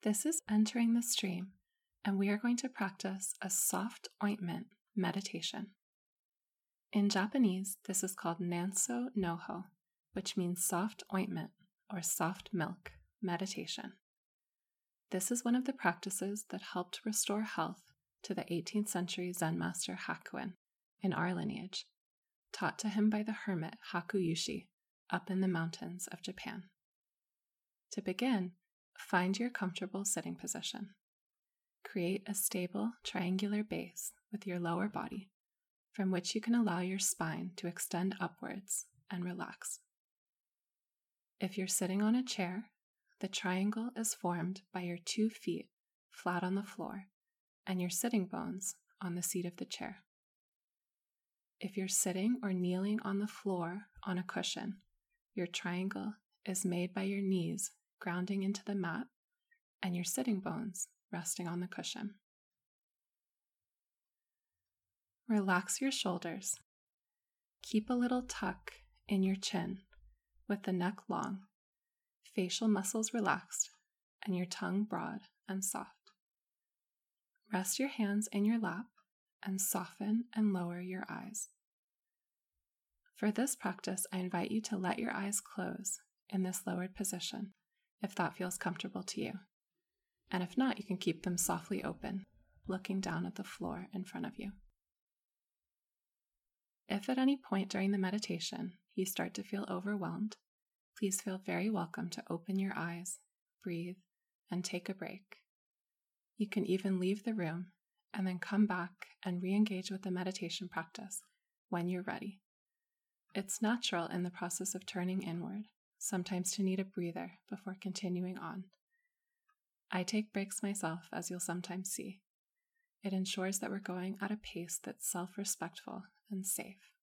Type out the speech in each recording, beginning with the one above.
This is entering the stream, and we are going to practice a soft ointment meditation. In Japanese, this is called Nanso Noho, which means soft ointment or soft milk meditation. This is one of the practices that helped restore health to the 18th century Zen master Hakuin in our lineage, taught to him by the hermit Hakuyushi up in the mountains of Japan. To begin, find your comfortable sitting position. Create a stable triangular base with your lower body, from which you can allow your spine to extend upwards and relax. If you're sitting on a chair, the triangle is formed by your 2 feet flat on the floor and your sitting bones on the seat of the chair. If you're sitting or kneeling on the floor on a cushion, your triangle is made by your knees grounding into the mat and your sitting bones resting on the cushion. Relax your shoulders. Keep a little tuck in your chin with the neck long, facial muscles relaxed, and your tongue broad and soft. Rest your hands in your lap and soften and lower your eyes. For this practice, I invite you to let your eyes close in this lowered position if that feels comfortable to you. And if not, you can keep them softly open, looking down at the floor in front of you. If at any point during the meditation you start to feel overwhelmed, please feel very welcome to open your eyes, breathe, and take a break. You can even leave the room and then come back and re-engage with the meditation practice when you're ready. It's natural in the process of turning inward, sometimes to need a breather before continuing on. I take breaks myself, as you'll sometimes see. It ensures that we're going at a pace that's self-respectful and safe.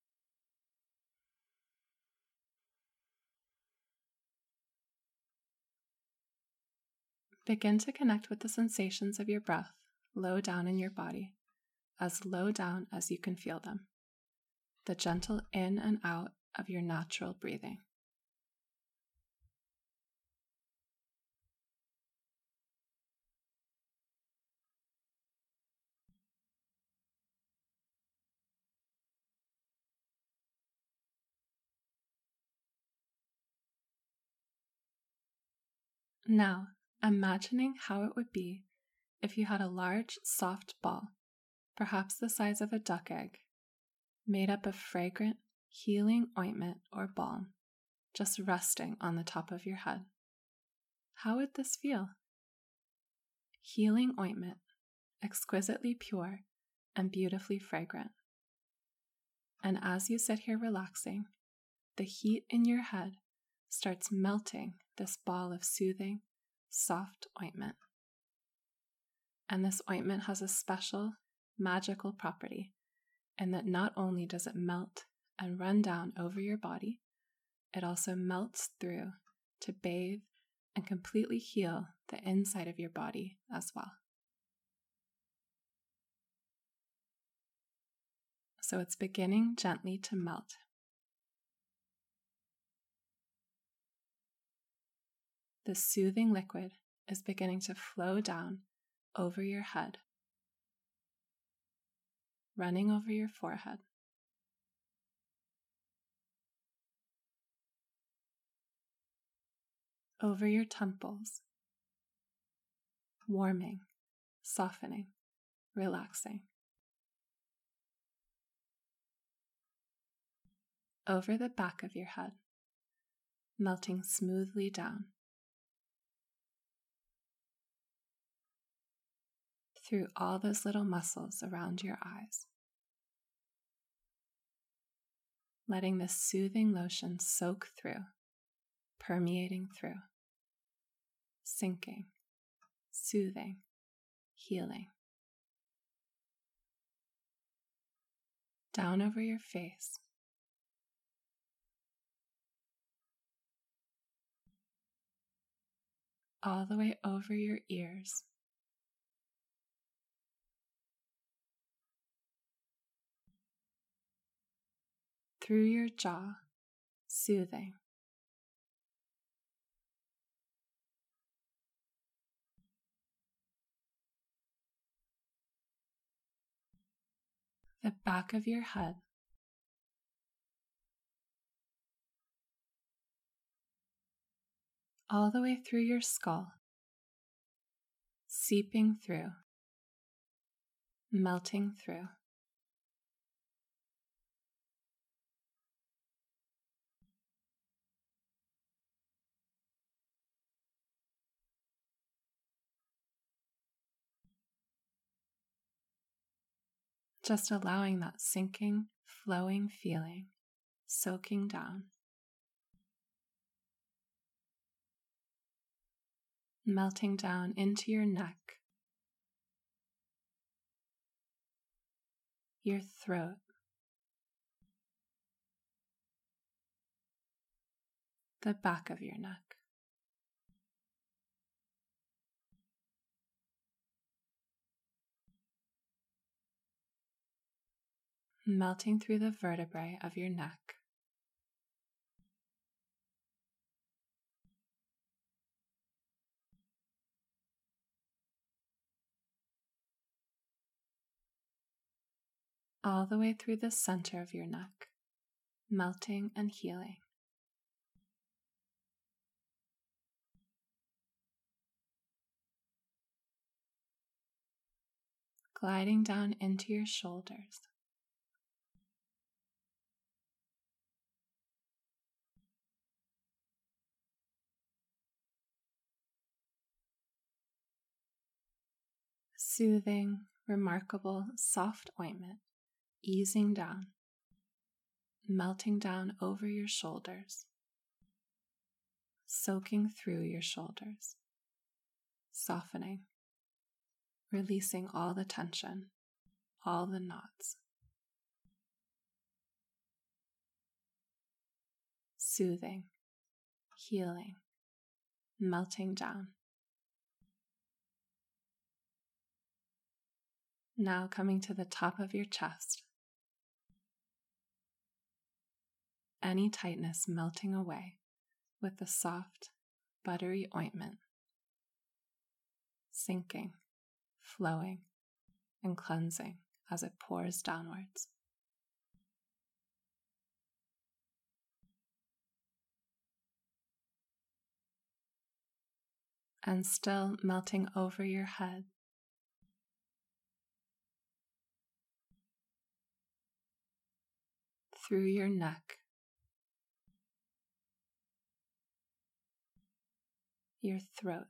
Begin to connect with the sensations of your breath low down in your body, as low down as you can feel them. The gentle in and out of your natural breathing. Now, imagining how it would be if you had a large, soft ball, perhaps the size of a duck egg, made up of fragrant, healing ointment or balm, just resting on the top of your head. How would this feel? Healing ointment, exquisitely pure and beautifully fragrant. And as you sit here relaxing, the heat in your head starts melting this ball of soothing, soft ointment. And this ointment has a special, magical property in that not only does it melt and run down over your body, it also melts through to bathe and completely heal the inside of your body as well. So it's beginning gently to melt. The soothing liquid is beginning to flow down over your head, running over your forehead, over your temples, warming, softening, relaxing, over the back of your head, melting smoothly down, through all those little muscles around your eyes, letting this soothing lotion soak through, permeating through, sinking, soothing, healing. Down over your face, all the way over your ears, through your jaw, soothing, the back of your head, all the way through your skull, seeping through, melting through. Just allowing that sinking, flowing feeling, soaking down, melting down into your neck, your throat, the back of your neck. Melting through the vertebrae of your neck, all the way through the center of your neck, melting and healing. Gliding down into your shoulders, soothing, remarkable, soft ointment, easing down, melting down over your shoulders, soaking through your shoulders, softening, releasing all the tension, all the knots, soothing, healing, melting down. Now coming to the top of your chest, any tightness melting away with the soft, buttery ointment, sinking, flowing, and cleansing as it pours downwards. And still melting over your head, through your neck, your throat,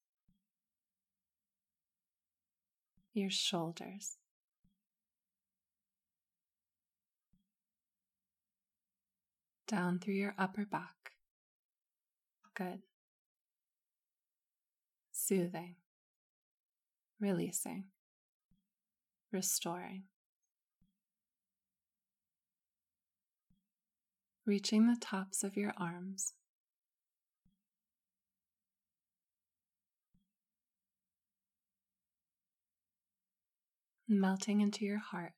your shoulders, down through your upper back. Good. Soothing, releasing, restoring. Reaching the tops of your arms, melting into your heart,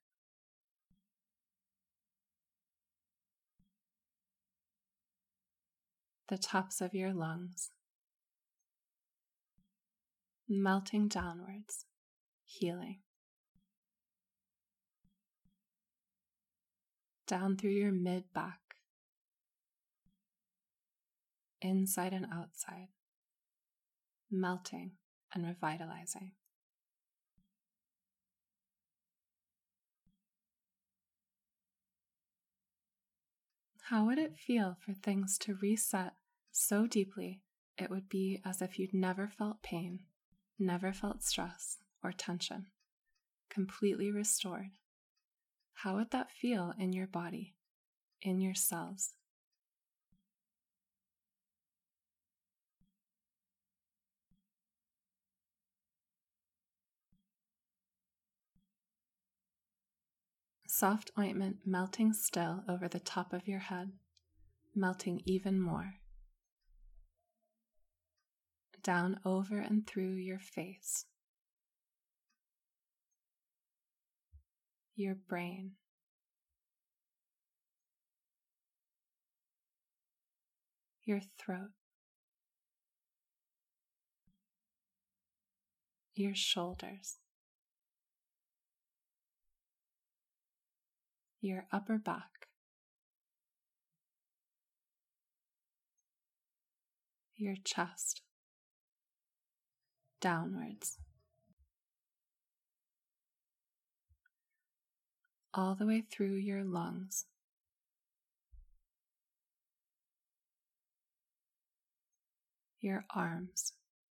the tops of your lungs, melting downwards, healing, down through your mid-back, inside and outside, melting and revitalizing. How would it feel for things to reset so deeply it would be as if you'd never felt pain, never felt stress or tension, completely restored? How would that feel in your body, in your cells? Soft ointment melting still over the top of your head, melting even more. Down over and through your face, your brain, your throat, your shoulders, your upper back, your chest, downwards, all the way through your lungs, your arms,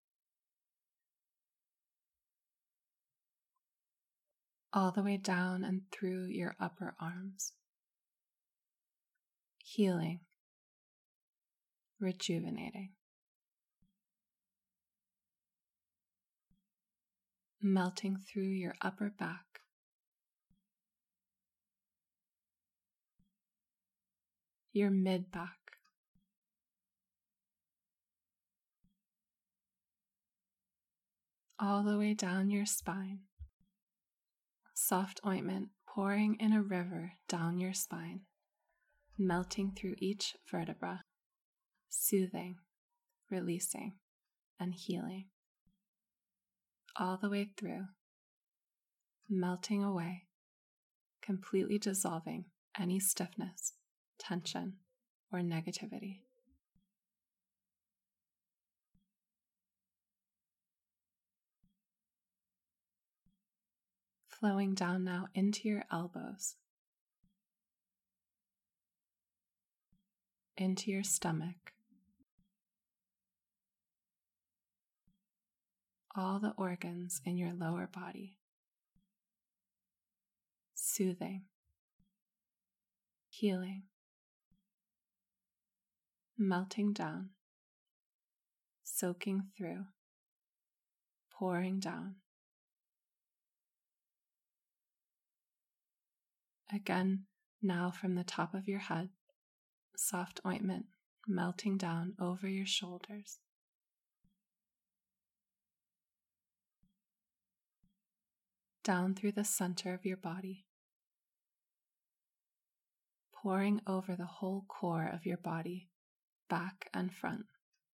all the way down and through your upper arms, healing, rejuvenating, melting through your upper back, your mid back, all the way down your spine, soft ointment pouring in a river down your spine, melting through each vertebra, soothing, releasing, and healing, all the way through, melting away, completely dissolving any stiffness, tension, or negativity. Flowing down now into your elbows, into your stomach, all the organs in your lower body, soothing, healing, melting down, soaking through, pouring down. Again, now from the top of your head, soft ointment melting down over your shoulders, down through the center of your body, pouring over the whole core of your body, back and front.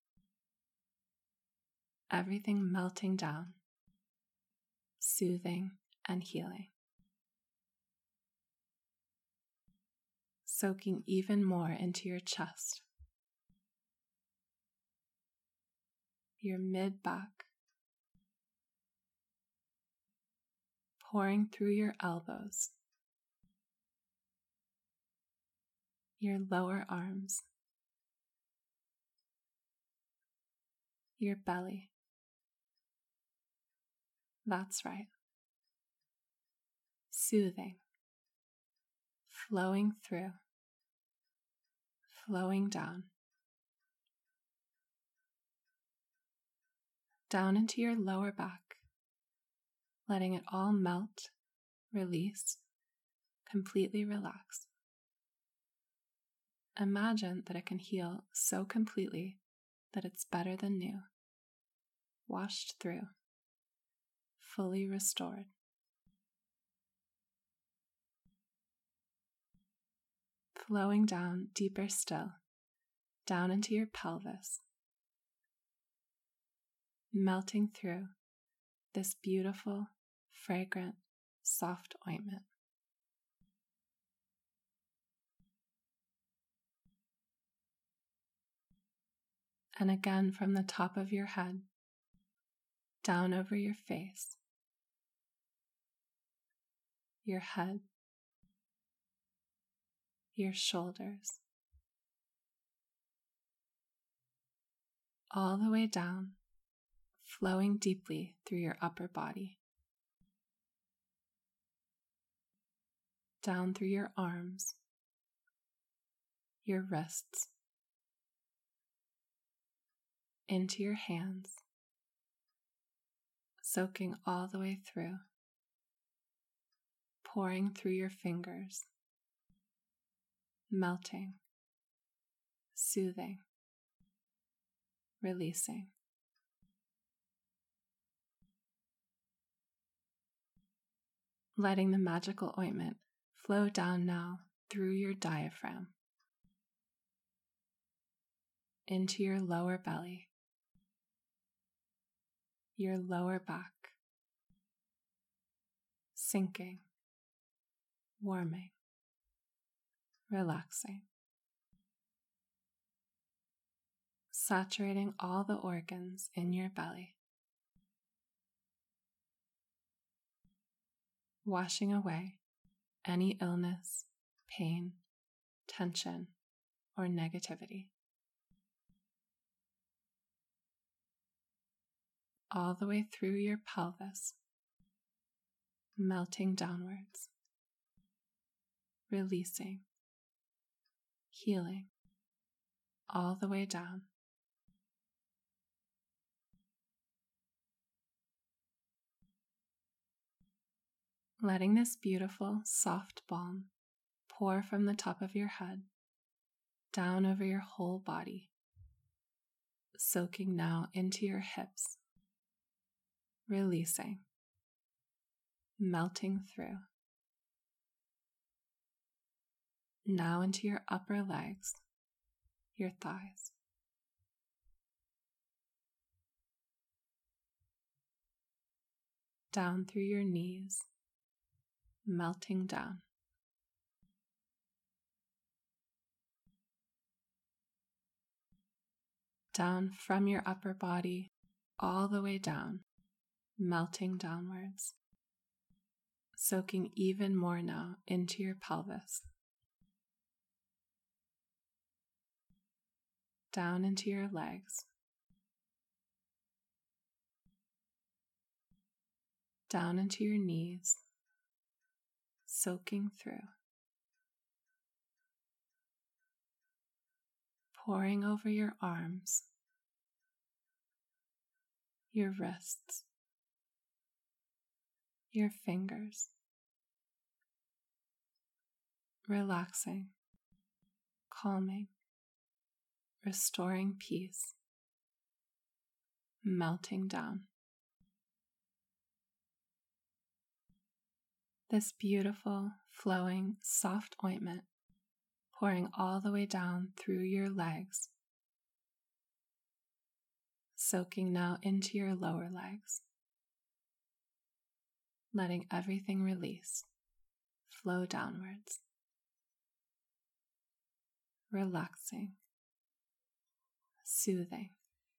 Everything melting down, soothing and healing. Soaking even more into your chest, your mid back, pouring through your elbows, your lower arms, your belly. That's right. Soothing, flowing through, flowing down into your lower back, letting it all melt, release, completely relax. Imagine that it can heal so completely that it's better than new, washed through, fully restored. Flowing down deeper still, down into your pelvis, melting through this beautiful, fragrant, soft ointment. And again from the top of your head, down over your face, your head, your shoulders, all the way down, flowing deeply through your upper body, down through your arms, your wrists, into your hands, soaking all the way through, pouring through your fingers, melting, soothing, releasing. Letting the magical ointment flow down now through your diaphragm, into your lower belly, your lower back, sinking, warming, relaxing, saturating all the organs in your belly, washing away any illness, pain, tension, or negativity. All the way through your pelvis, melting downwards, releasing, healing, all the way down. Letting this beautiful, soft balm pour from the top of your head down over your whole body, soaking now into your hips, releasing, melting through. Now into your upper legs, your thighs. Down through your knees, melting down. Down from your upper body, all the way down, melting downwards, soaking even more now into your pelvis. Down into your legs, down into your knees, soaking through, pouring over your arms, your wrists, your fingers, relaxing, calming, restoring peace, melting down. This beautiful, flowing, soft ointment pouring all the way down through your legs, soaking now into your lower legs, letting everything release, flow downwards, relaxing, soothing,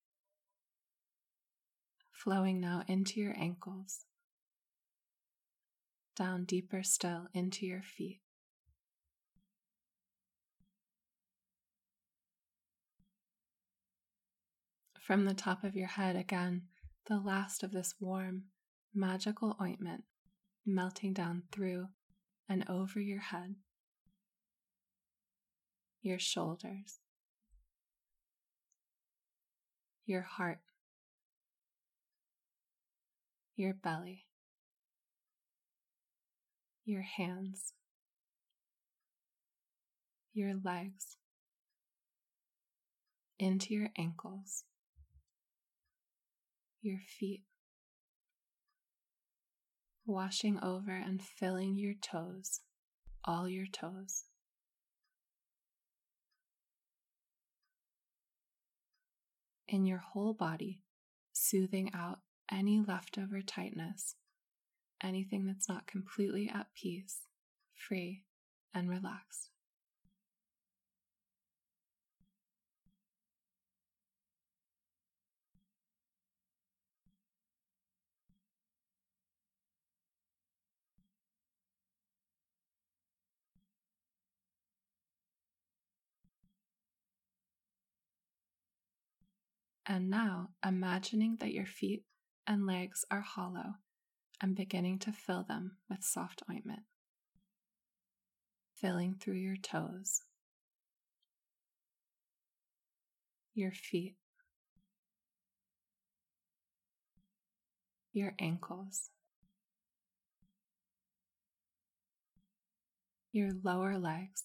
flowing now into your ankles, down deeper still into your feet. From the top of your head again, the last of this warm, magical ointment melting down through and over your head, your shoulders, your heart, your belly, your hands, your legs, into your ankles, your feet, washing over and filling your toes, all your toes. In your whole body, soothing out any leftover tightness, anything that's not completely at peace, free, and relaxed. And now, imagining that your feet and legs are hollow and beginning to fill them with soft ointment, filling through your toes, your feet, your ankles, your lower legs.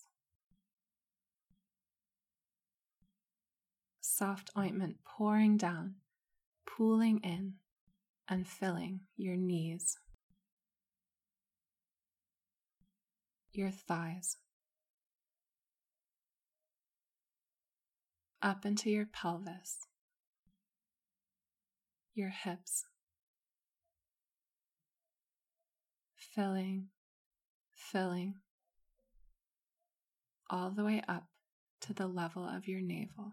Soft ointment pouring down, pooling in, and filling your knees, your thighs, up into your pelvis, your hips, filling, filling, all the way up to the level of your navel.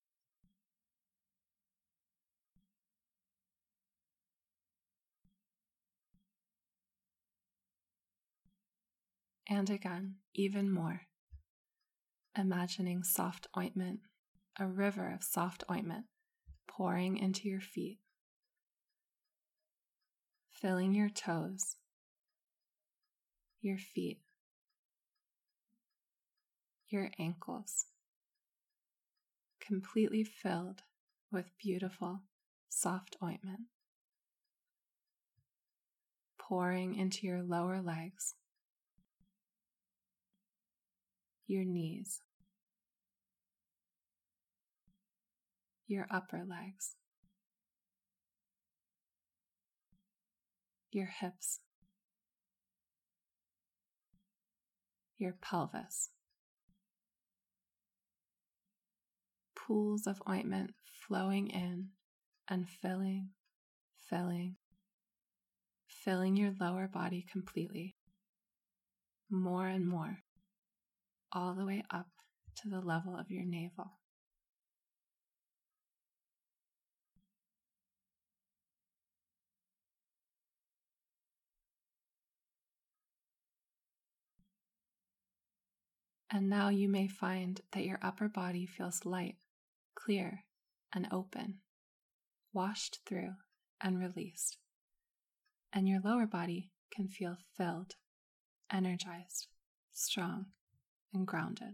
And again, even more. Imagining soft ointment, a river of soft ointment pouring into your feet, filling your toes, your feet, your ankles, completely filled with beautiful, soft ointment, pouring into your lower legs, your knees, your upper legs, your hips, your pelvis. Pools of ointment flowing in and filling your lower body completely, more and more, all the way up to the level of your navel. And now you may find that your upper body feels light, clear, and open, washed through and released. And your lower body can feel filled, energized, strong, and grounded.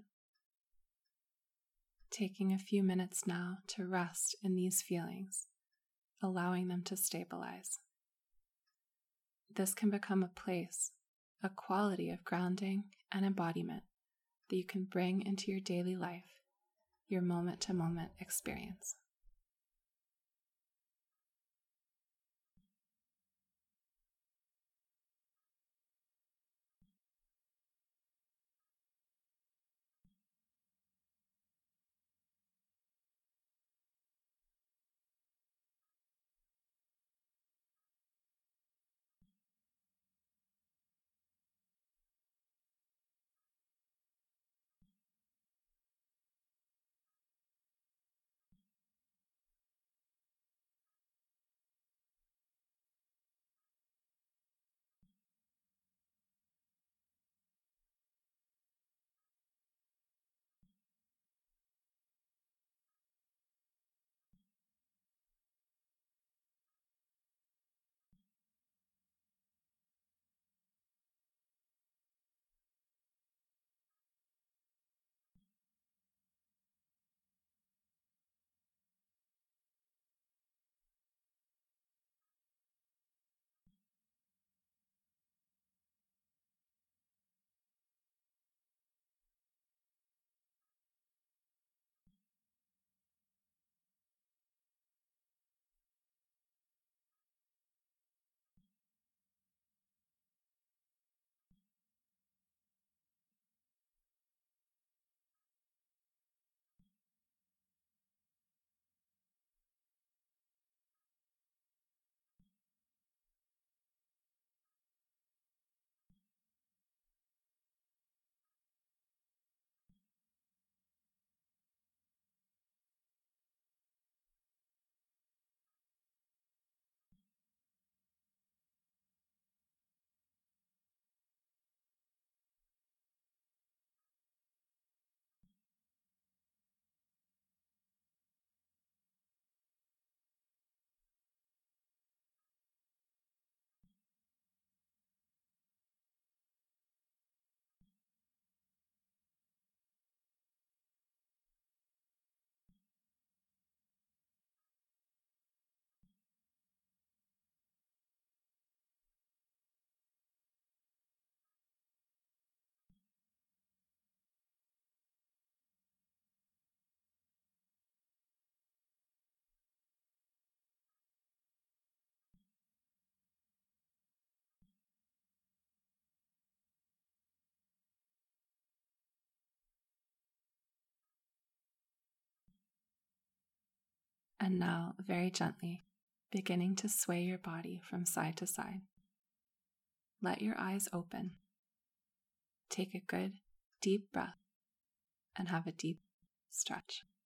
Taking a few minutes now to rest in these feelings, allowing them to stabilize. This can become a place, a quality of grounding and embodiment that you can bring into your daily life, your moment-to-moment experience. And now, very gently, beginning to sway your body from side to side. Let your eyes open. Take a good, deep breath and have a deep stretch.